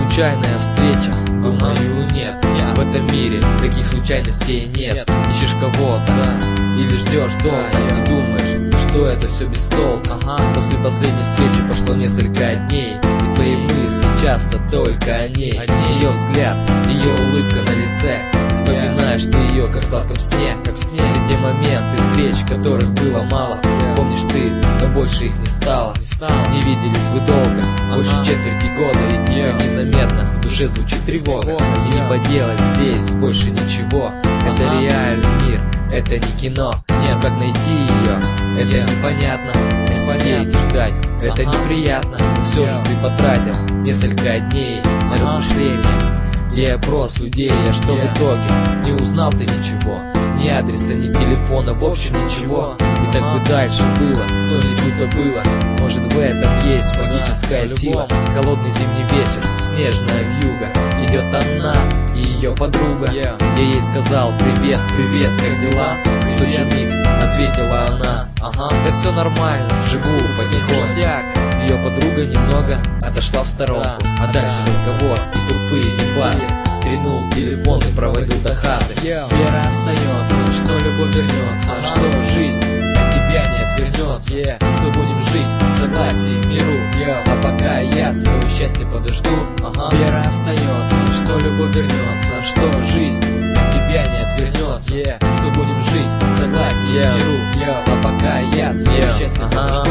Случайная встреча? Думаю, нет. В этом мире таких случайностей нет. Ищешь кого-то или ждешь долго, не думаешь, что это все без толка. После последней встречи прошло несколько дней, и твои мысли часто только о ней. Ее взгляд, ее улыбка на лице, вспоминаешь ты ее, как в сладком сне. Все те моменты встреч, которых было мало, помнишь ты, но больше их не стало. Не виделись вы долго, больше четверти года, и тихо, незаметно в душе звучит тревога. И не поделать здесь больше ничего. Это реальный мир, это не кино. Но как найти ее, это непонятно. А сидеть и ждать, это неприятно. Но все же ты потратил несколько дней на размышления и опрос людей. А что в итоге? Не узнал ты ничего, ни адреса, ни телефона, в общем ничего. И так бы дальше было, но не тут-то было. Может, в этом есть магическая сила. Холодный зимний вечер, снежная вьюга. Идет она и ее подруга. Я ей сказал: привет, привет, как дела? В тот же миг ответила она: ага, да все нормально, живу потихоньку. Ее подруга немного отошла в сторонку, а дальше разговор и тупые дебаты. Стрянул телефон и проводил до хаты. Вера остается, что любовь вернется, что жизнь от тебя не отвернется, что будем жить в согласии, в миру. А пока я свое счастье подожду. Вера остается, что любовь вернется, что жизнь от тебя не отвернется, что будем жить в согласии, в миру. А пока я свое счастье подожду.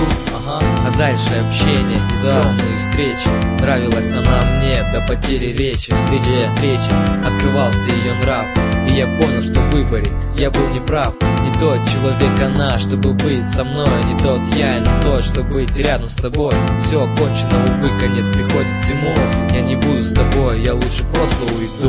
А дальше общение и скромные встречи. Нравилась она мне до потери речи. Встреча за встречей открывался ее нрав, и я понял, что в выборе я был неправ. Не тот человек она, чтобы быть со мной, не тот я, не тот, чтобы быть рядом с тобой. Все кончено, увы, конец приходит всему. Я не буду с тобой, я лучше просто уйду.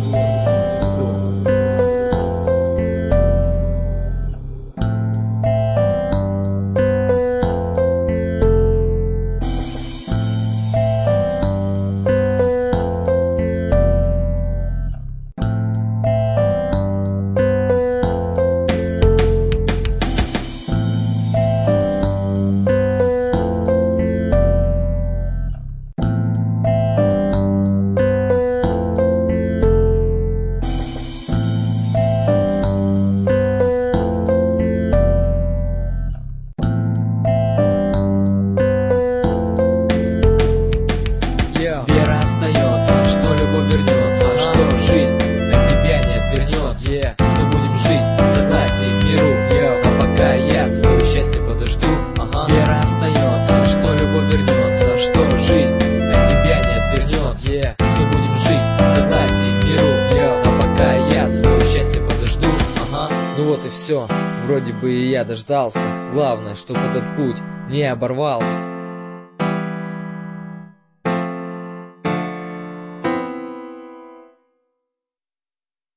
Вера остается, что любовь вернется, что жизнь от тебя не отвернется, что будем жить в согласии, в миру. А пока я свое счастье подожду. Вера остается, что любовь вернется, что жизнь от тебя не отвернется, что будем жить в согласии, в миру. А пока я свое счастье подожду. Ну вот и все, вроде бы и я дождался. Главное, чтобы этот путь не оборвался.